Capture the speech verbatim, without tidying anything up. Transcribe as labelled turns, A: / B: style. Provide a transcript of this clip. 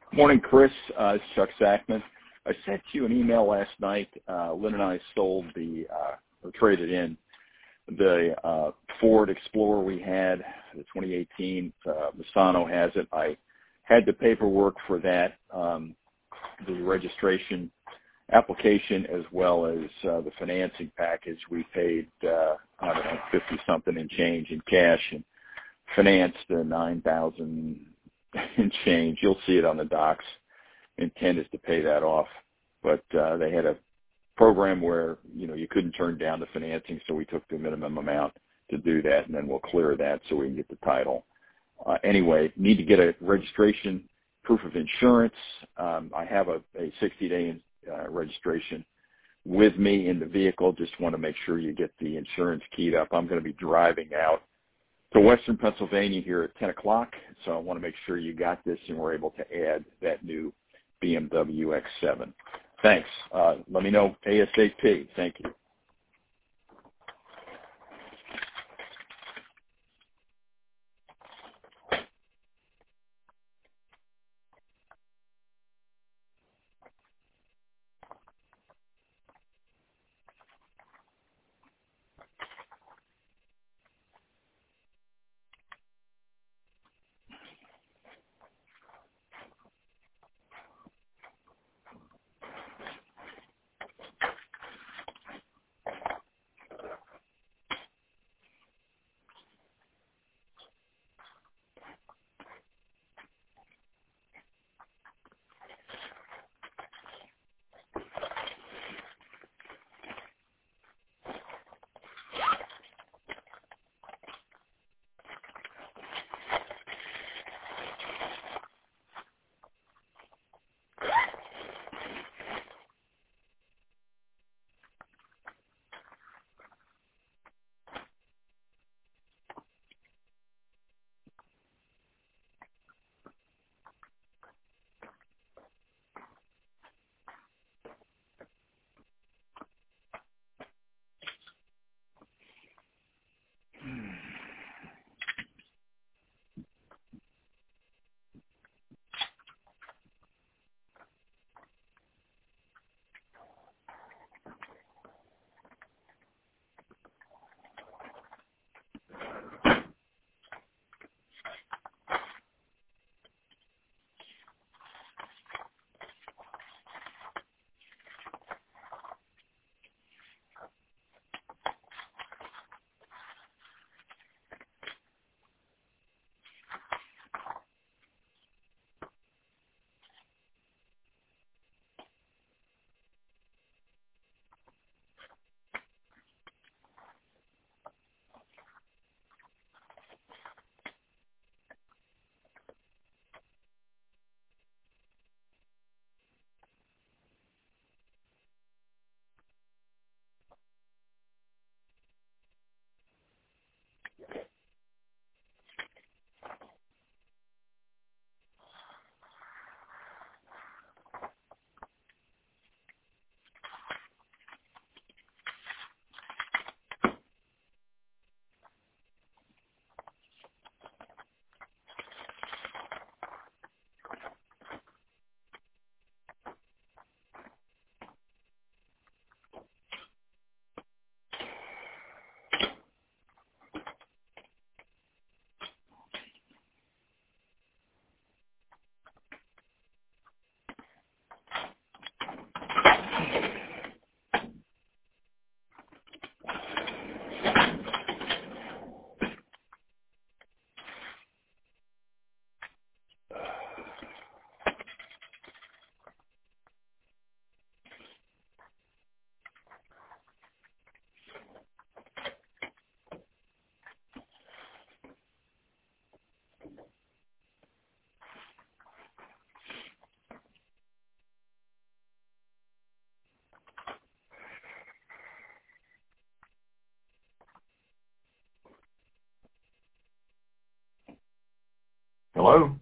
A: Morning, Chris. Uh, it's Chuck Sackman. I sent you an email last night. Uh, Lynn and I sold the, uh, or traded in the uh, Ford Explorer we had, the twenty eighteen. Uh, Misano has it. I had the paperwork for that, um, the registration application, as well as uh, the financing package. We paid, uh, I don't know, fifty something and change in cash and financed the nine thousand and change. You'll see it on the docs. Intent is to pay that off, but uh, they had a program where you know you couldn't turn down the financing, so we took the minimum amount to do that, and then we'll clear that so we can get the title. Uh, anyway, need to get a registration, proof of insurance. Um, I have a, a sixty day uh, registration with me in the vehicle. Just want to make sure you get the insurance keyed up. I'm going to be driving out to Western Pennsylvania here at ten o'clock, so I want to make sure you got this and we're able to add that new B M W X seven. Thanks. Uh, let me know ASAP. Thank you. Hello?